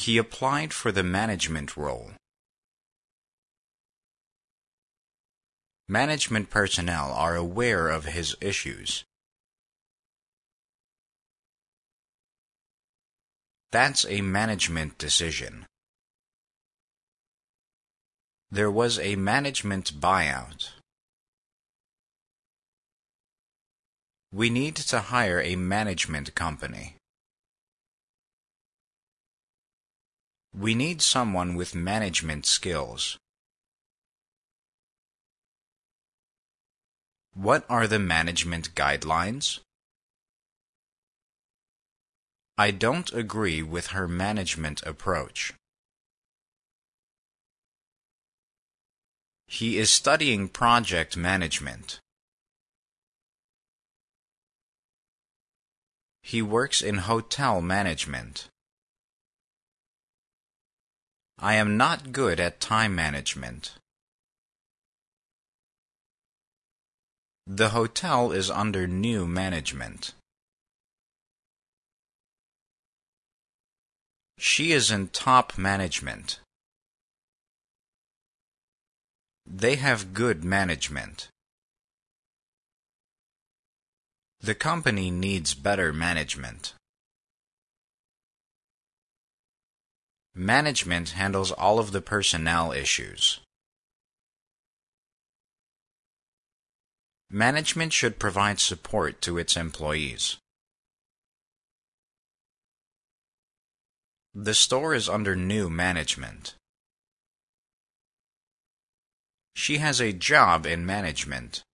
He applied for the management role. Management personnel are aware of his issues. That's a management decision. There was a management buyout. We need to hire a management company. We need someone with management skills. What are the management guidelines? I don't agree with her management approach. He is studying project management. He works in hotel management. I am not good at time management. The hotel is under new management. She is in top management. They have good management. The company needs better management. Management handles all of the personnel issues. Management should provide support to its employees. The store is under new management. She has a job in management.